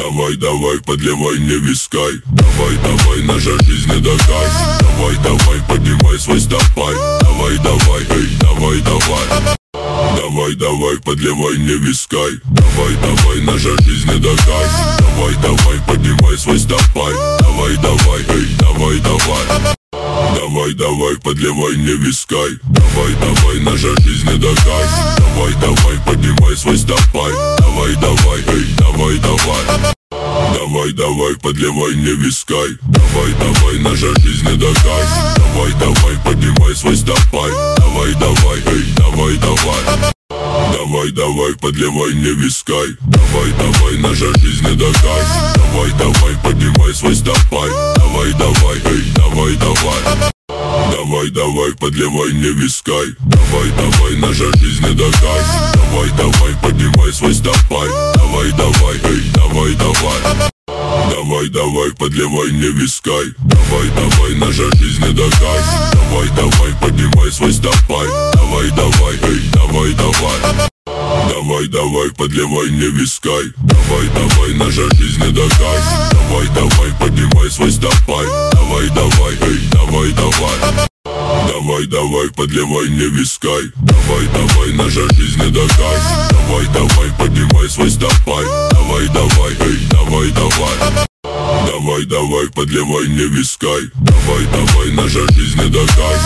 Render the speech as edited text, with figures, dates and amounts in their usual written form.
Давай, давай, подливай, не вискай. Давай, давай, наша жизнь это кайф. Давай, давай, поднимай свой стопай. Давай, давай, эй, давай, давай. Давай, давай, подливай, не вискай. Давай, давай, наша жизнь это кайф. Давай, давай, поднимай свой стопай. Давай, давай, эй, давай, давай. Давай, давай, подливай, не вискай. Давай, давай, наша жизнь это кайф. Давай, давай, поднимай свой стопай. Давай, давай, эй, давай, давай. Давай, давай, подливай, не вискай. Давай, давай, наша жизнь это кайф. Давай, давай, поднимай свой стопай. Давай, давай, эй, давай, давай. Давай, давай, подливай, не вискай. Давай, давай, наша жизнь это кайф. Давай, давай, поднимай свой стопай. Давай, давай, эй, давай, давай. Давай, давай, подливай, не вискай. Давай, давай, наша жизнь это кайф. Давай, давай, поднимай свой стопай. Давай, давай, эй, давай, давай. Давай, давай, подливай, не вискай. Давай, давай, наша жизнь это кайф. Давай, давай, поднимай свой стопай. Давай, давай, эй, давай, давай. Давай, давай, подливай, не вискай. Давай, давай, наша жизнь это кайф. Давай, давай, поднимай свой стопай. Давай, давай, эй, давай, давай. Давай, давай, подливай, не вискай. Давай, давай, наша жизнь это кайф. Давай, давай, поднимай свой стопай. Давай, давай, эй, давай, давай. Давай, давай, подливай, не вискай. Давай, давай, наша жизнь это кайф.